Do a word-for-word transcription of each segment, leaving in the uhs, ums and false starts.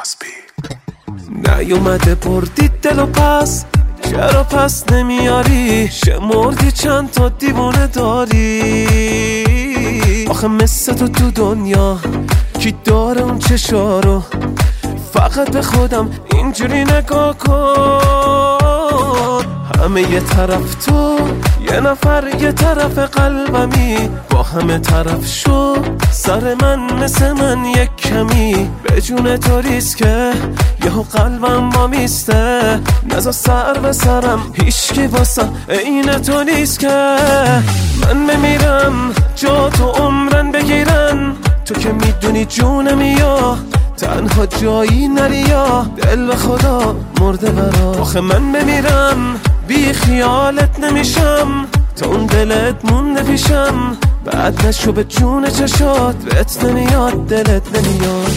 نیومده بردی دلو پس، چرا پس نمیاری؟ شمردی چند تا دیوانه داری؟ آخه مثل تو تو دنیا کی داره اون چشارو؟ فقط به خودم اینجوری نگاه کن. همه یه طرف تو، یه نفر یه طرف قلبمی، با همه طرف شو سر من مثل من یک کمی. به جون تو ریسکه یهو قلبم با میسته، نزا سر به سرم هیچکی واسم عین تو نیست که. من بمیرم جا تو عمرن بگیرن، تو که میدونی جونم یا تنها جایی نری یا دل به خدا مرده برا. آخه من بمیرم بی خیالت نمیشم، تا اون دلت مونده پیشم. بعد نشو به جون چشات، بهت نمیاد دلت نمیاد.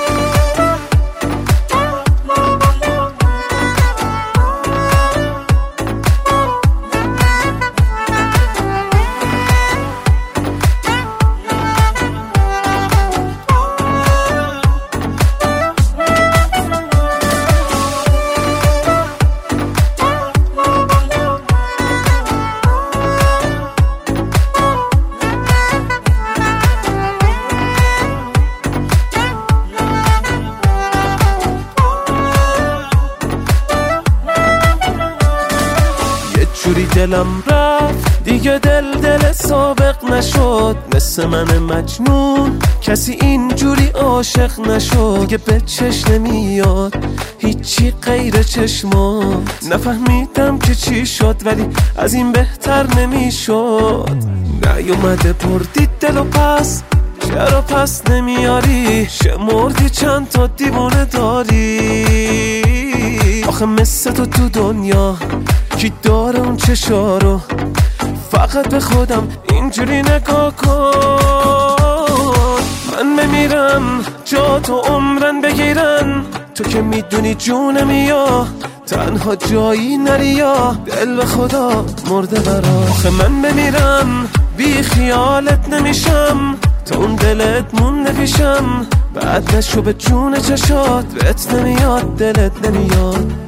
جوری دلم رفت دیگه دل دل سابق نشد، مثل من مجنون کسی اینجوری عاشق نشد. دیگه به چشم نمیاد هیچی غیر چشمات، نفهمیدم که چی شد ولی از این بهتر نمیشد. نیومده بردی دلو پس، چرا پس نمیاری؟ شمردی چند تا دیوانه داری؟ آخه مثل تو تو دنیا کی داره اون چشارو؟ فقط به خودم اینجوری نگاه کن. من بمیرم جا تو عمرن بگیرن، تو که میدونی جونم یا تنها جایی نری یا دل به خدا مرده برا. آخه من بمیرم بی خیالت نمیشم، تا اون دلت مونده پیشم. بعد نشو به جون چشات، بهت نمیاد دلت نمیاد.